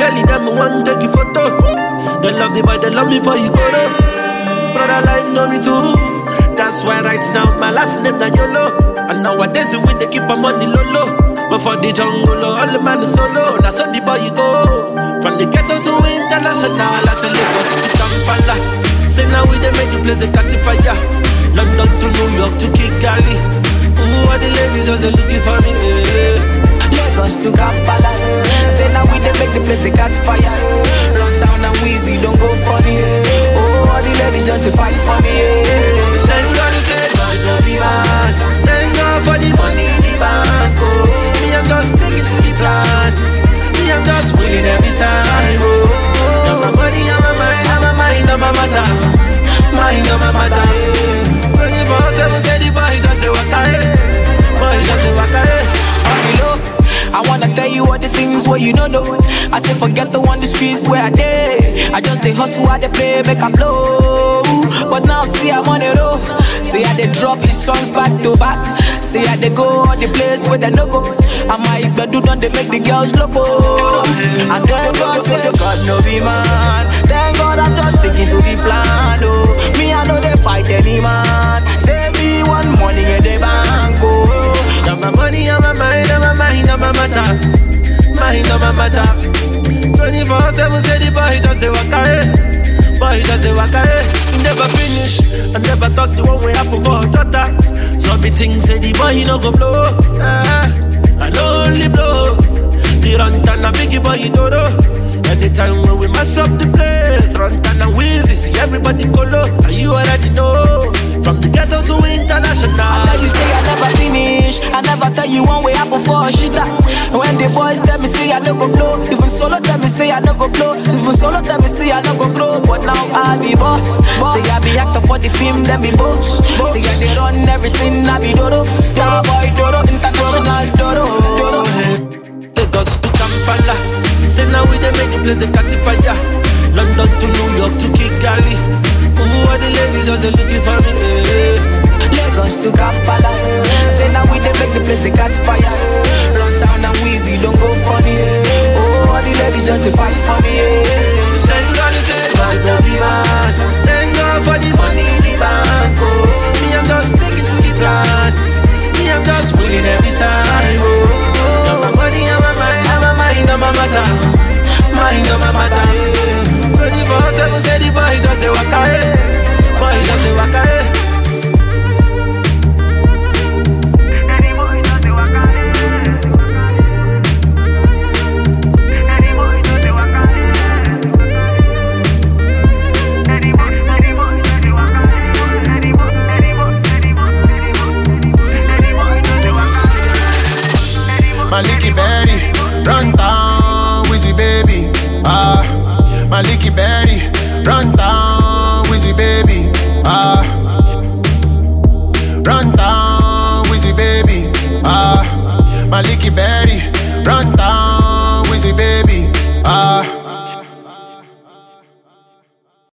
Kelly, them want take you photo. They love the boy, they love me for you go though. Brother life know me too. That's why right now my last name na YOLO. And nowadays we they keep my money low low. But for the jungle, all the man is solo. Now so the boy you go. From the ghetto to international, I say Lagos to Kampala. Say now we they make the place they catch fire. London to New York to Kigali. Ooh, all the ladies just they looking for me. Lagos to Kampala. Say now we they make the place they catch fire. Run town and Weezy don't go funny. Oh, all the ladies just to fight for me. Thank God you say God no be man. Thank God for the money in the bank. Oh, me I'm just sticking to the plan. Me I'm just winning every time. Oh, now my money on my mind, on my mind, on my matter. Mind on my matter. 24/7 say the boy just the waka. Boy just the waka. I wanna tell you all the things where you don't know. I say forget the one the streets where I did. I just they hustle, I they play, make a blow. But now see I'm on the road. See how they drop his songs back to back. See how they go all the place where they no go. I might but do don't they make the girls loco. And thank God say God no be man. Thank God I'm just sticking to the plan. Oh, me I know they fight any man. Save me one money in the bank. Oh, now my money on my mind, on my mind, on my matter. Mind on my matter. 24/7 say the boy just the waka. Boy just the waka. He never finish. I never thought the one way happen for a daughter. So me think say the boy he no go blow. I no only blow. The Rantan a biggie boy he do. Anytime when we mess up the place, Rantan and Weezy see everybody colo. And you already know. From the ghetto to international. I tell you say I never finish. I never tell you one way happen for a shitter. When the boys tell me say I no go blow. Even solo tell me say I no go blow. Even solo tell me say I no go grow. But now I be boss. Say I be actor for the film, then be boss. Say I they run everything, I be Dodo. Star boy Dodo, international Dodo. Lagos to Kampala. Say now we they make the place they catch fire. London to New York to Kigali. Ooh, all the ladies just they looking for me. Lagos to Kampala. Say now we they make the place they catch fire. Run town and Weezy don't go funny. Oh, all the ladies just to fight for me. Thank God you say God no be man. Thank God for the money in the bank. Oh, me I'm just sticking to the plan. Me I'm just winning every time. Oh, now my money on my mind, on my mind, on my matter. Mind on my matter. 24/7 say the boy just the waka. Boy just the waka. Maliki Berry, run down, Wizzy baby. My Licky Berry, run down.